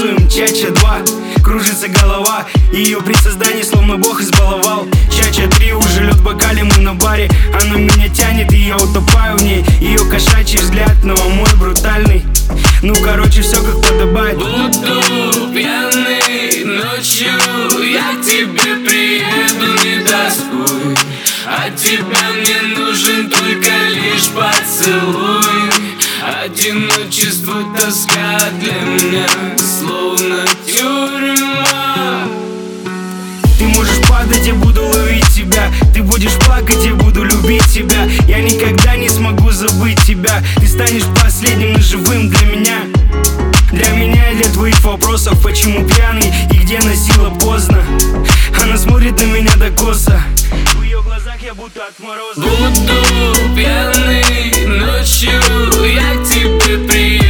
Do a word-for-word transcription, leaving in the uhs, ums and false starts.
танцуем чача два. Кружится голова, ее при создании словно Бог избаловал. Чача три, уже лед в бокале, мы на баре. Она меня тянет, и я утопаю в ней. Ее кошачий взгляд, но мой брутальный. Ну короче, все как подобает. Буду пьяный ночью, я к тебе приеду, не тоскуй. От тебя мне нужен только лишь поцелуй. Одиночество, тоска для меня словно тюрьма. Ты можешь падать, я буду ловить тебя. Ты будешь плакать, я буду любить тебя. Я никогда не смогу забыть тебя. Ты станешь последним, но живым для меня. Для меня и для твоих вопросов. Почему пьяный и где носила поздно. Она смотрит на меня до коса. В ее глазах я будто от мороза. Буду пьяный ночью, я к тебе приеду.